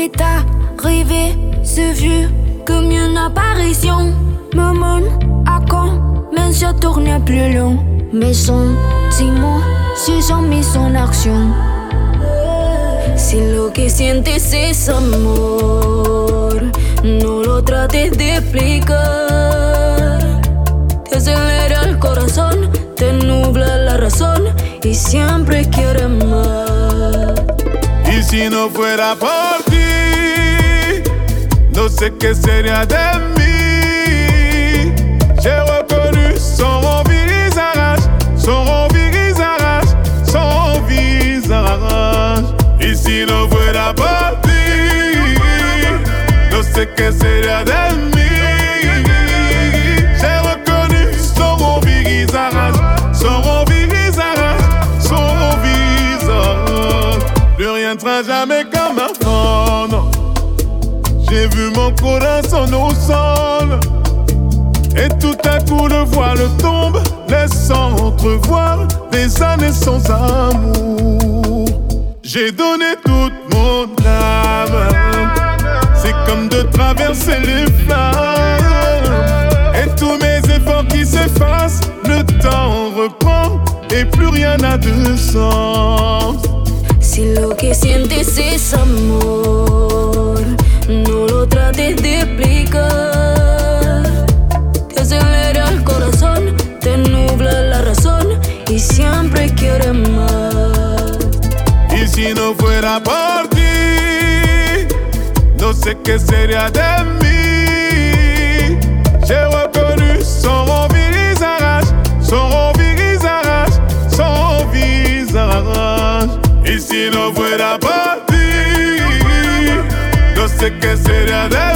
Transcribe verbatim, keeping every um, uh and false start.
C'est arrivé, c'est vu, comme une apparition. Me montre à quand, mais je tourne plus long. Mes sentiments se sont mis en action. Si lo que sientes es amor, no lo trates de explicar. Te acelera el corazón, te nubla la razón y siempre quieres más. Y si no fuera por ti, no sé qué sería de mí. J'ai reconnu son visage, son visage, son visage. Y si no fuera por ti, no sé qué sería de mí. J'ai reconnu son visage, son visage, son visage. Plus rien ne sera jamais comme avant, non. J'ai vu mon corazon au sol, et tout à coup le voile tombe, laissant entrevoir des années sans amour. J'ai donné toute mon âme, c'est comme de traverser les flammes. Et tous mes efforts qui s'effacent, le temps reprend et plus rien n'a de sens. Si lo que sientes es amor, no lo trates de explicar. Te acelera el corazón, te nubla la razón y siempre quieres más. Y si no fuera por ti, no sé qué sería de mí. J'ai reconnu son visage, son visage, son visage. Y si no fuera por ti, no sé qué sería de mí.